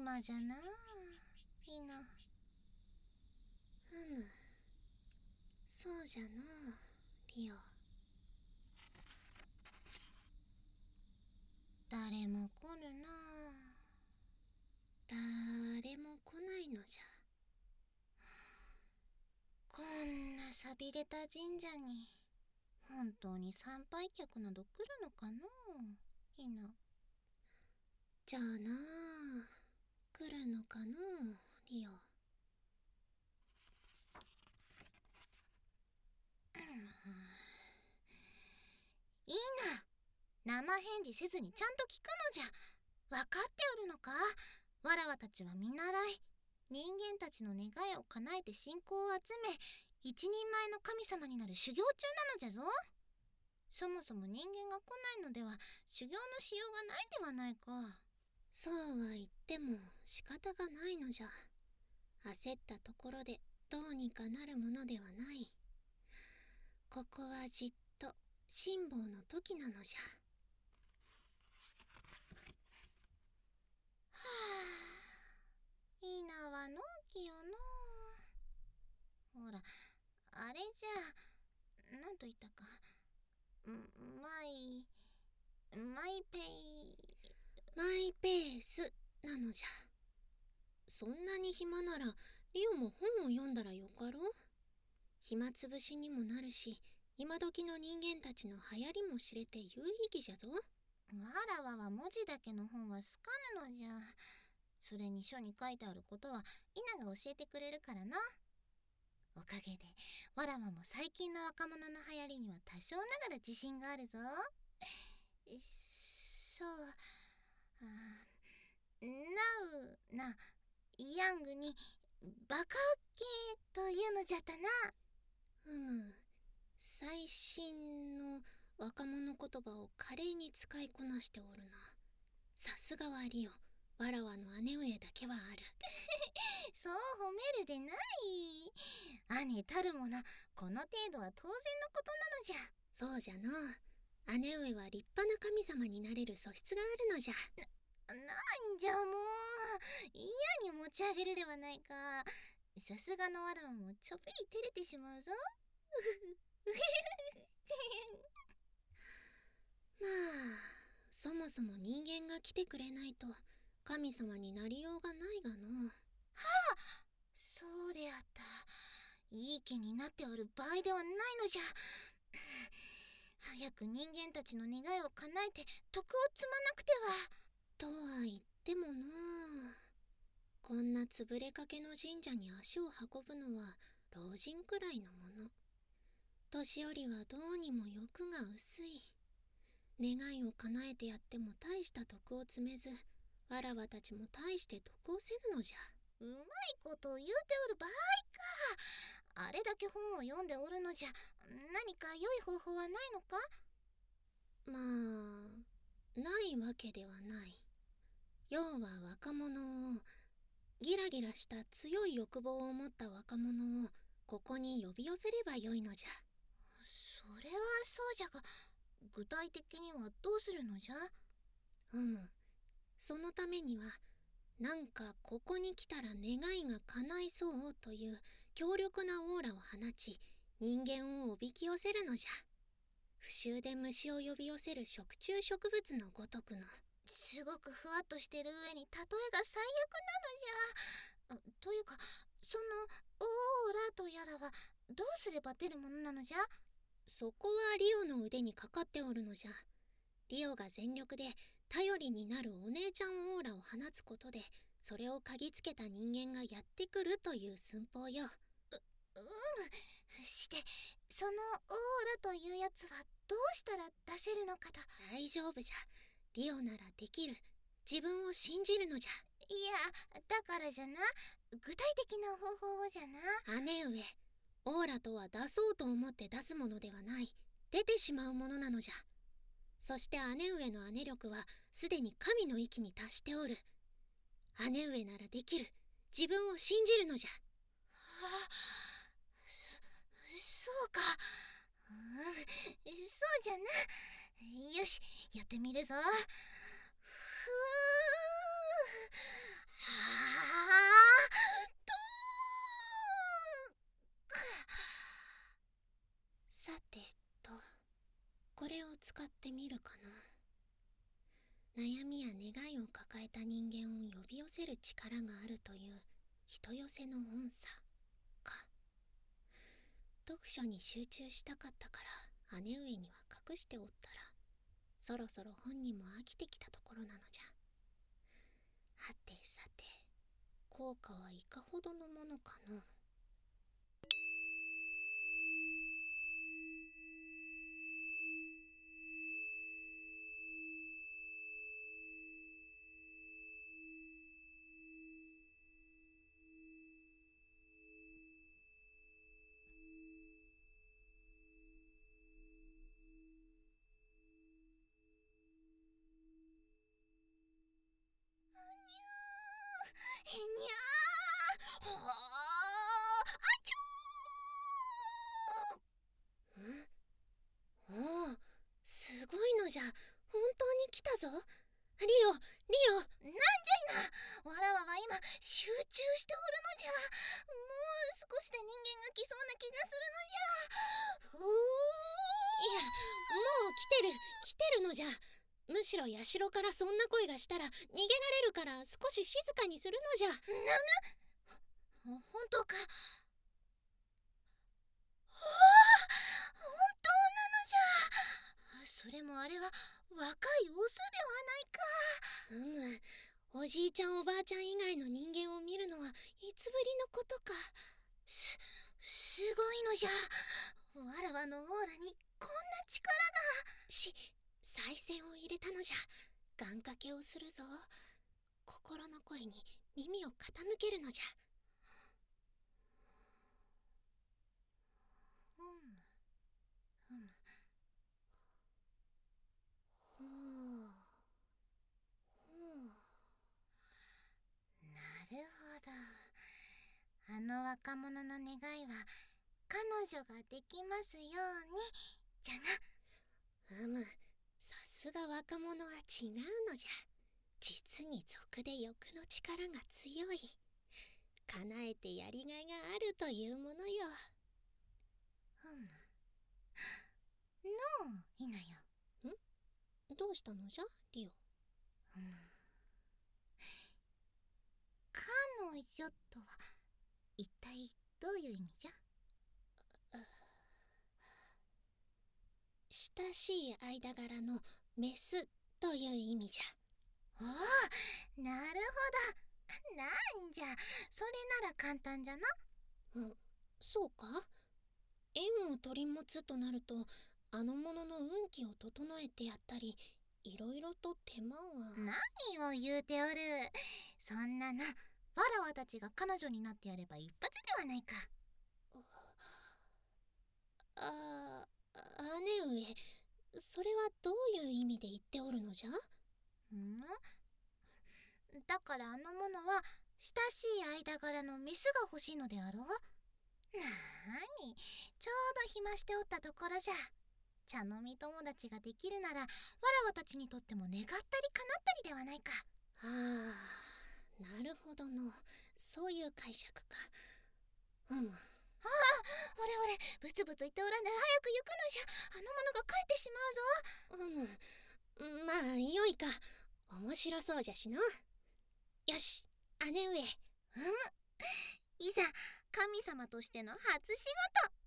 まじゃなひな。 そうじゃのリオ。 誰も来ぬな。 誰も来ないのじゃ。 こんなさびれた神社に本当に参拝客など来るのかのひな。 じゃあな来るのかのリオ。 いいな。生返事せずにちゃんと聞くのじゃ。分かっておるのか。わらわたちは見習い、人間たちの願いを叶えて信仰を集め、一人前の神様になる修行中なのじゃぞ。そもそも人間が来ないのでは修行のしようがないではないか。 そうは言っても仕方がないのじゃ。焦ったところでどうにかなるものではない。ここはじっと辛抱の時なのじゃ。 はあ、いいなはのきよの。ほら、あれじゃ、なんと言ったか。マイペイ。 マイペースなのじゃ。そんなに暇ならリオも本を読んだらよかろう。暇つぶしにもなるし、今時の人間たちの流行りも知れて有意義じゃぞ。 わらわは文字だけの本は好かぬのじゃ。それに書に書いてあることは稲が教えてくれるからな。おかげでわらわも最近の若者の流行りには多少ながら自信があるぞ。そう、ナウなヤングにバカウケというのじゃったな。 最新の若者言葉を華麗に使いこなしておるな。さすがはリオ、わらわの姉上だけはある。 そう褒めるでない。姉たるもの、この程度は当然のことなのじゃ。 そうじゃの。姉上は立派な神様になれる素質があるのじゃ。 なんじゃもう、嫌に持ち上げるではないか。さすがのわらわもちょっぴり照れてしまうぞ。 まあ、そもそも人間が来てくれないと神様になりようがないがの。 はあ、そうであった。いい気になっておる場合ではないのじゃ。早く人間たちの願いを叶えて徳を積まなくては。 とは言ってものこんな潰れかけの神社に足を運ぶのは老人くらいのもの。年寄りはどうにも欲が薄い。願いを叶えてやっても大した徳を積めず、わらわたちも大して徳をせぬのじゃ。 うまいことを言うておる場合か。あれだけ本を読んでおるのじゃ、何か良い方法はないのか。 まあ、ないわけではない。要は若者を、ギラギラした強い欲望を持った若者をここに呼び寄せればよいのじゃ。 それはそうじゃが、具体的にはどうするのじゃ。 そのためにはなんかここに来たら願いが叶いそうという強力なオーラを放ち、人間をおびき寄せるのじゃ。不臭で虫を呼び寄せる食虫植物のごとくの。 すごくふわっとしてる上に例えが最悪なのじゃ。というか、そのオーラとやらはどうすれば出るものなのじゃ。 そこはリオの腕にかかっておるのじゃ。リオが全力で頼りになるお姉ちゃんオーラを放つことで、それを嗅ぎつけた人間がやってくるという寸法よ。 して、そのオーラというやつはどうしたら出せるのかと。 大丈夫じゃ。リオならできる。自分を信じるのじゃ。 いや、だからじゃな。具体的な方法をじゃな。 姉上、オーラとは出そうと思って出すものではない。出てしまうものなのじゃ。そして姉上の姉力はすでに神の域に達しておる。姉上ならできる。自分を信じるのじゃ。 そうか。そうじゃな。よし、やってみるぞ。ふう。は力があるという人寄せの音叉か。読書に集中したかったから姉上には隠しておったら、そろそろ本にも飽きてきたところなのじゃ。はてさて、効果はいかほどのものかの。 へにゃーほーあちょー。 おお、すごいのじゃ。本当に来たぞ。リオ、 なんじゃいな。わらわは今集中しておるのじゃ。もう少しで人間が来そうな気がするのじゃ。 いや、もう来てるのじゃ。むしろ社からそんな声がしたら逃げられるから少し静かにするのじゃ。 本当か。本当なのじゃ。それもあれは若いオスではないか。 おじいちゃんおばあちゃん以外の人間を見るのはいつぶりのことか。 すごいのじゃ。わらわのオーラにこんな力が。 再生を入れたのじゃ。願掛けをするぞ。心の声に耳を傾けるのじゃ。ほう。 なるほど。あの若者の願いは彼女ができますようにじゃな。 さすが若者は違うのじゃ。実に俗で欲の力が強い。叶えてやりがいがあるというものよ。 のういなよ。 どうしたのじゃリオ。 彼女とは一体どういう意味じゃ。 親しい間柄のメスという意味じゃ。 おお、なるほど。なんじゃ、それなら簡単じゃな。 そうか。縁を取り持つとなると、あの者の運気を整えてやったり、いろいろと手間は。 何を言うておる。そんなのわらわたちが彼女になってやれば一発ではないか。 姉上、それはどういう意味で言っておるのじゃ。 だからあの者は親しい間柄のメスが欲しいのであろう。なーに、ちょうど暇しておったところじゃ。茶飲み友達ができるならわらわたちにとっても願ったり叶ったりではないか。 なるほどの、そういう解釈か。 おれブツブツ言っておらんで早く行くのじゃ。あの者が帰ってしまうぞ。 まあよいか。面白そうじゃしの。よし、姉上。 いざ神様としての初仕事。